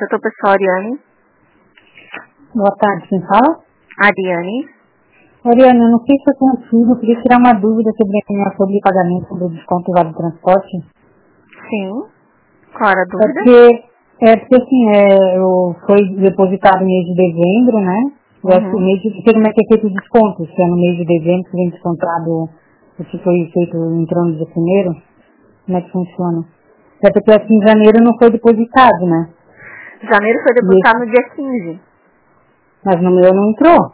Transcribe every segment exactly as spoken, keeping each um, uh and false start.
setor pessoal, Ariane. Boa tarde, quem fala? Ariane. Ariane, eu não sei se eu consigo, eu queria tirar uma dúvida sobre a minha folha de pagamento do desconto do vale transporte. Sim. Qual era a É dúvida? porque, é porque assim, é, eu foi depositado no mês de dezembro, né? Eu acho que o Uhum. mês de, não sei como é que é feito o desconto, se é no mês de dezembro que vem descontado, se foi feito entrando no dia primeiro, como é que funciona? É porque assim, em janeiro não foi depositado, né? Janeiro foi E depositado esse- no dia quinze. mas no meu não entrou.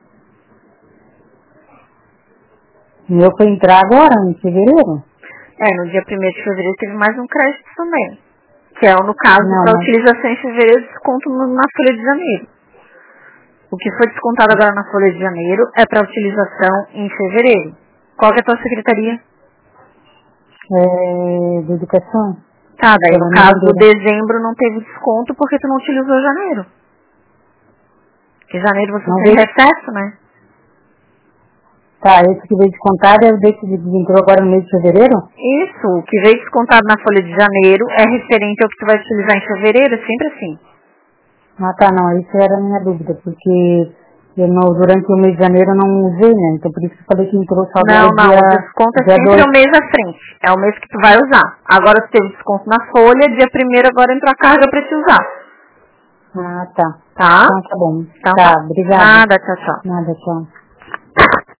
O meu foi entrar agora, em fevereiro. É, no dia primeiro de fevereiro teve mais um crédito também. Que é, no caso, Não, para mas utilização em fevereiro, desconto no- na folha de janeiro. O que foi descontado agora na folha de janeiro é para utilização em fevereiro. Qual que é a tua secretaria? é de educação, Tá, daí no pela caso do Bandeira. dezembro não teve desconto porque tu não utilizou janeiro. Porque janeiro você Não tem veio. recesso, né? Tá, esse que veio descontado é o desse que entrou agora no mês de fevereiro? Isso, o que veio descontado na folha de janeiro é referente ao que tu vai utilizar em fevereiro, é sempre assim. Ah, tá, não, isso era a minha dúvida, porque eu não, durante o mês de janeiro eu não usei, né? Então por isso que eu falei que entrou só Não, agora não, o dia, desconto é dia sempre dois. o mês à frente. É o mês que tu vai usar. Agora tu teve desconto na folha, dia primeiro agora entrou a carga pra te usar. Ah, tá. Tá? Então tá bom. Então Tá, tá. obrigada. Nada, tchau, tchau. Nada, tchau.